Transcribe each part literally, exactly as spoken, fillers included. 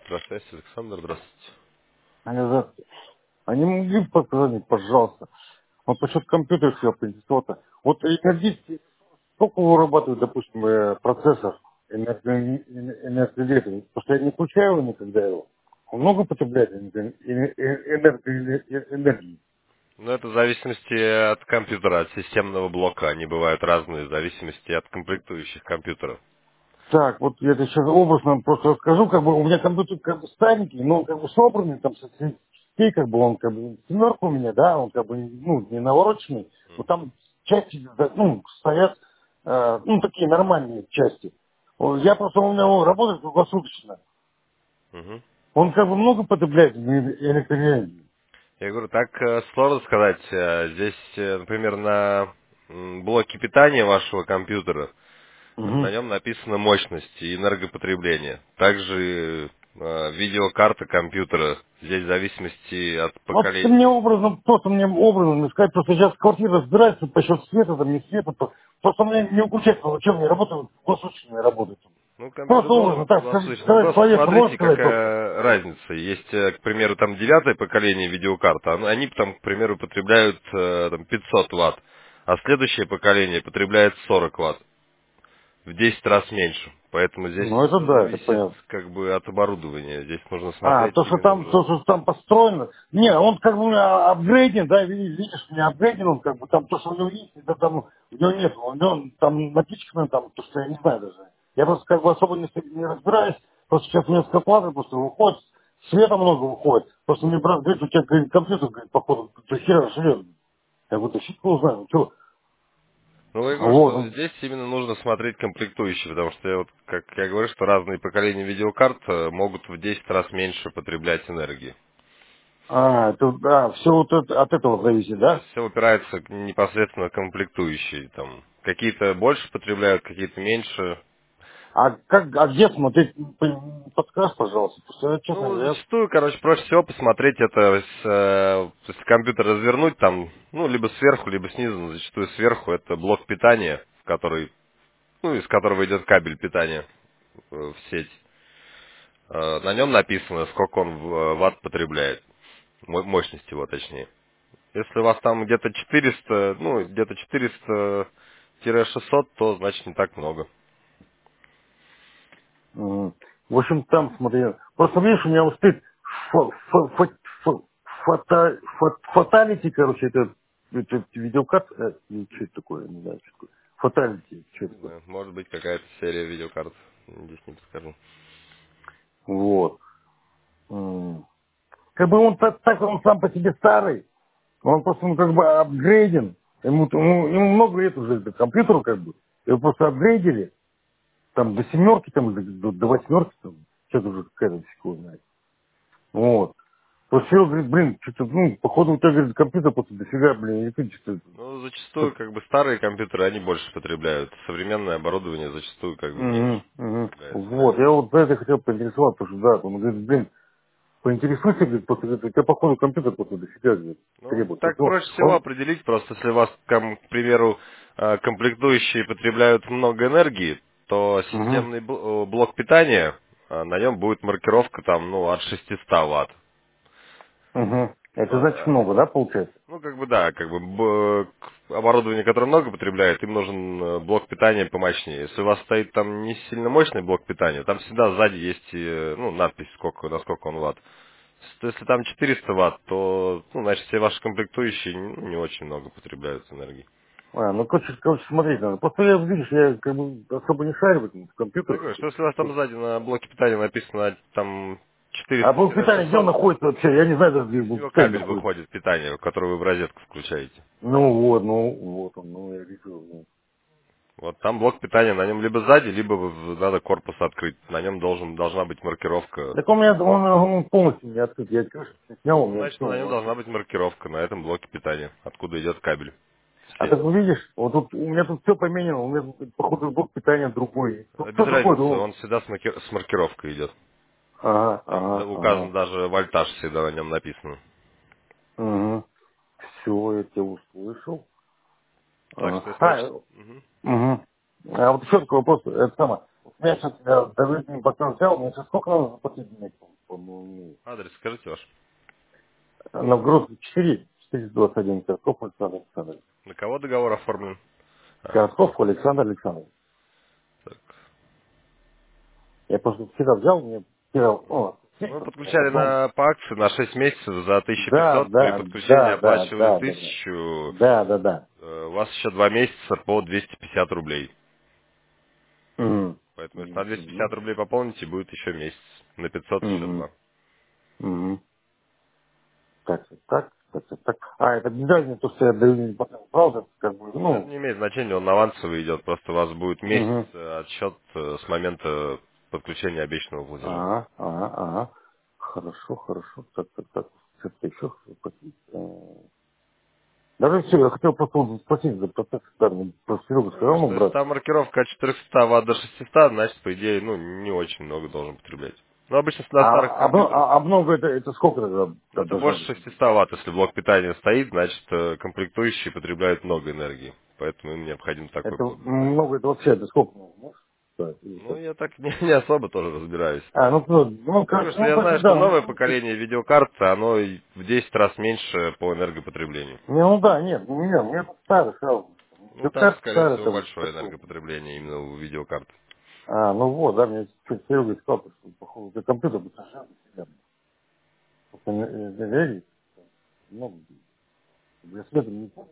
Электрослязь, Александр, здравствуйте. Они говорят, а не могли бы позвонить, пожалуйста? Вот насчет компьютера все поинтересоваться. Вот энергетики, сколько вырабатывает, допустим, э, процессор энерго- энергодетель? Потому что я не включаю его никогда его. Он много потребляет энерго- э- э- энерго- э- энергии. Ну, это в зависимости от компьютера, от системного блока. Они бывают разные, в зависимости от комплектующих компьютеров. Так, вот я тебе сейчас образно просто расскажу, как бы у меня компьютер как бы старенький, но он как бы собранный, там со всей частей, как бы он как бы семерка у меня, да, он как бы ну не навороченный, но там части да, ну стоят э, ну такие нормальные части. О, Я просто у меня он работает круглосуточно. Мгм. Он как бы много потребляет эле- электроэнергии. Я говорю, так э, сложно сказать. Э, Здесь, э, например, на м, блоке питания вашего компьютера, на Мгм. нем написана мощность и энергопотребление. Также э, видеокарта компьютера. Здесь в зависимости от Вот ты поколения. мне образом, просто мне образом сказать, просто сейчас квартира разбирается по счету света, там не света, то- просто мне не уключается, зачем мне работаю, круглосуточно не работает. Ну, компьютер Просто должен образно, так сказать, круглосуточно. Ну, сказать просто словесно, можешь смотрите, сказать просто? какая разница. Есть, э, к примеру, там девятое поколение видеокарты, оно- они там, к примеру, потребляют э, там, пятьсот ватт, а следующее поколение потребляет сорок ватт, в десять раз меньше. Поэтому здесь Ну, это все да, это зависит понятно. как бы от оборудования. Здесь нужно А, смотреть то, что именно там, то, уже. что там построено. Не, он как бы а, апгрейден, да, видишь, видишь, у меня апгрейден, он как бы там то, что у него есть, это там у него нет, у него там напичкано там, то, что я не знаю даже. Я просто как бы особо не, не разбираюсь, просто сейчас у меня скоплаты просто выходит, света много выходит. Просто мне брат говорит, у тебя говорит, компьютер, говорит, походу, до хера живет. Я говорю, да фиг его знаю, ну что? Ну, я говорю, Вот, что он, здесь именно нужно смотреть комплектующие, потому что, я вот, как я говорю, что разные поколения видеокарт э, могут в десять раз меньше потреблять энергии. а, это, да, все вот это, от этого зависит, Здесь да? все упирается к- непосредственно комплектующие. Там какие-то больше потребляют, какие-то меньше. А как, а где смотреть, п- подскажешь, пожалуйста, потому что я, честно Ну, говоря, зачастую, короче, проще всего посмотреть это, с, э, если компьютер развернуть, там, ну, либо сверху, либо снизу, но зачастую сверху это блок питания, в который, ну, из которого идет кабель питания э, в сеть. Э, На нем написано, сколько он в- э, ватт потребляет, мо- мощность его точнее. Если у вас там где-то четыреста, ну, где-то четыреста шестьсот, то значит не так много. м, в общем, там, смотри, просто, видишь, у меня вот стоит фо- фо- фо- фо- фото- фо- фаталити, короче, это, это видеокарта, э, ну, что это такое, не знаю, что такое, фаталити, что Не это такое, знаю, может быть какая-то серия видеокарт. Здесь не подскажу. вот. М. Как бы он так, так он сам по себе старый, он просто, ну, как бы апгрейден, ему, ему, ему много лет уже, это компьютеру, как бы, его просто апгрейдили, там, до семерки, там, до, до, до восьмерки, там, что-то уже какая-то секунда. Вот. Вот все, говорит, блин, что-то, ну, походу у тебя, говорит, компьютер просто дофига, блин, и ты что-то... Ну, зачастую, что-то- как бы, старые компьютеры, они больше потребляют. Современное оборудование зачастую, как бы, меньше Мгм, мгм. потребляет Вот, энергии. я вот за это хотел поинтересоваться, потому что, да, он говорит, блин, поинтересуйся, говорит, просто, говорит, у тебя, походу, компьютер просто дофига, говорит, Ну, требует. так Потому проще что всего он, определить, просто если у вас, там, к примеру, э, комплектующие потребляют много энергии, то угу, системный бл- э, блок питания, э, на нем будет маркировка, там, ну, от шестисот ватт. угу. Это значит Э, много, да, получается? Ну, как бы да, как бы б- к- оборудование, которое много потребляет, им нужен э, блок питания помощнее. Если у вас стоит там не сильно мощный блок питания, там всегда сзади есть э, ну, надпись, сколько, насколько он ватт. С- Если там четыреста ватт, то, ну, значит, все ваши комплектующие не, не очень много потребляют энергии. А, ну, короче, короче, смотреть надо. Просто я, видишь, я как бы особо не шарю в этом, в Ну, я компьютерах. говорю, что если у вас там сзади на блоке питания написано там А блок питания где он четыреста-шестьсот, находится вообще? Я не знаю даже, где из блок него питания кабель находится. выходит питание, который вы в розетку включаете. Ну вот, ну вот он, ну я вижу. Ну. Вот там блок питания, на нем либо сзади, либо в- надо корпус открыть. На нем должен, должна быть маркировка. Так у меня он, он полностью не открыт. Я крышку снял, у Ну, меня значит, все на нем вообще. должна быть маркировка на этом блоке питания, откуда идет кабель в А сеть. так вы видишь, вот тут у меня тут все поменяно, у меня тут, походу блок питания другой. Тут А все без другое, разницы, ну. он всегда с, маки- с маркировкой идет. Ага, Там да- ага, указан ага. даже вольтаж всегда на нем написано. Угу. Все, я тебя услышал. Так Ага. что если А, хочешь... Мгм. угу. А вот еще такой вопрос, это самое. Я сейчас доверительный патрон взял, мне сейчас сколько надо заплатить денег? По-моему, Адрес скажите ваш. Новгород четыре, четыреста двадцать один, Коротков Александр Александрович. На кого договор оформлен? А, Коротков Александр Александрович. так. Я просто вчера взял, мне вчера, о, Мы я подключали пошел. на, по акции на шесть месяцев за тысячу Да, пятьсот. При да, подключении да, да, оплачивали да, да, да, тысячу. да, да, да. Э, У вас еще два месяца по двести пятьдесят рублей. Мгм. Поэтому если на двести пятьдесят Мгм. рублей пополните, будет еще месяц. На пятьсот еще Мгм. два. Мгм. Так, так, так, так, так. А, это без разницы, то, что я даю потом, правда, как бы, Ну, это ну, не имеет значения, он авансовый идет. Просто у вас будет месяц угу. э, отсчет э, с момента подключения обещанного платежа. Ага, ага, ага. Хорошо, хорошо. Так, так, так. Что-то еще спросить. Э, Даже все, я хотел просто вот спросить за процесс, да, мне просто Серега Ну, сказал, ну, что если брат. там маркировка от четырехсот ватт до шестисот, значит, по идее, ну, не очень много должен потреблять. Но обычно на старых А, а, мно- компьютерах. а, а много это, это сколько тогда Ну, да, это должно больше быть? шестисот ватт. Если блок питания стоит, значит, э, комплектующие потребляют много энергии. Поэтому им необходим такой Это блок питания. много, это вообще, это сколько? Ну, можешь сказать? Или Ну, что? я так не, не особо тоже разбираюсь. А, ну, ну, ну, Только короче, что ну, я короче, знаю, что да, ну, новое ну, поколение видеокарт, оно и в десять раз меньше по энергопотреблению. не, ну да, нет, ну, нет, у меня тут старый сразу. Ну, там, Как скорее старый всего, там большое такой. энергопотребление именно у видеокарт. А, ну вот, да, мне чуть Серега сказал, что, походу, за компьютер бы совершенно себя. Просто энергии много. Я следом не помню,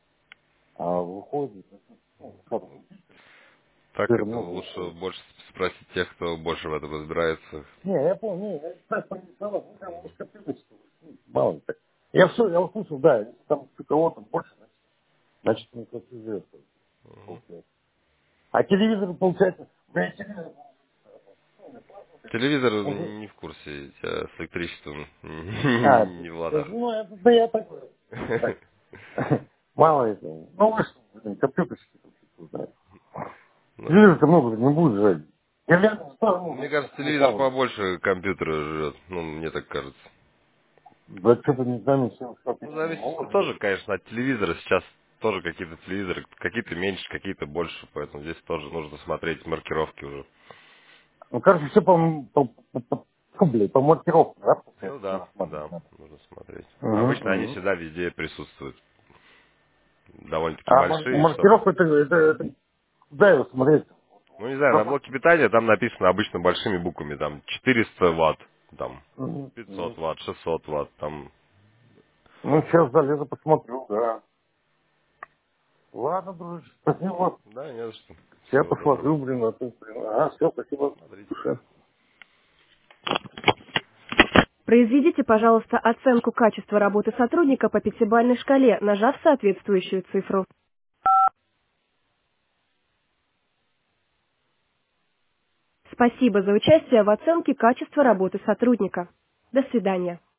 а выходит, ну, как, Так жира это много лучше выходит. больше спросить тех, кто больше в этом разбирается. Не, я помню, не, я так поинтересовался, ну, там, может, компьютер, что ли, ну, мало ли так. Я все, я услышал, да, если там у кого-то больше, значит, значит, не классифицируется, получается. А телевизор, получается, у меня телевизор, Телевизор уже, не в курсе, я с электричеством а, не в ладах. ну, это, да я такой, так, мало это, ну, вы что, блин, компьютерщики, тут, да. Ну, Телевизор-то много не будет жрать. Я рядом стал, мне ну, кажется, телевизор там, побольше компьютера жрет. Ну, мне так кажется. да что-то не знаю, все, как Ну, не зависит могут жрать. тоже, конечно, от телевизора. Сейчас тоже какие-то телевизоры, какие-то меньше, какие-то больше. Поэтому здесь тоже нужно смотреть маркировки уже. Ну, короче, все по, по, по, по, фу, блядь, по маркировке, да, Ну получается, да, надо смотреть да, надо. нужно смотреть. Угу, Обычно они угу. всегда везде присутствуют. Довольно-таки А мар- большие, чтобы... маркировка, это, это, это, куда его смотреть? Ну, не знаю, на Запас. блоке питания там написано обычно большими буквами. Там четыреста ватт, там Мгм, пятьсот мгм. ватт, шестьсот ватт, там... Ну, сейчас залезу, посмотрю, да. Ладно, дружище, спасибо. Да, не за что. Я Всего доброго. посмотрю, блин, а ты, блин. Ага, все, спасибо. Смотрите. Душе. Произведите, пожалуйста, оценку качества работы сотрудника по пятибалльной шкале, нажав соответствующую цифру. Спасибо за участие в оценке качества работы сотрудника. До свидания.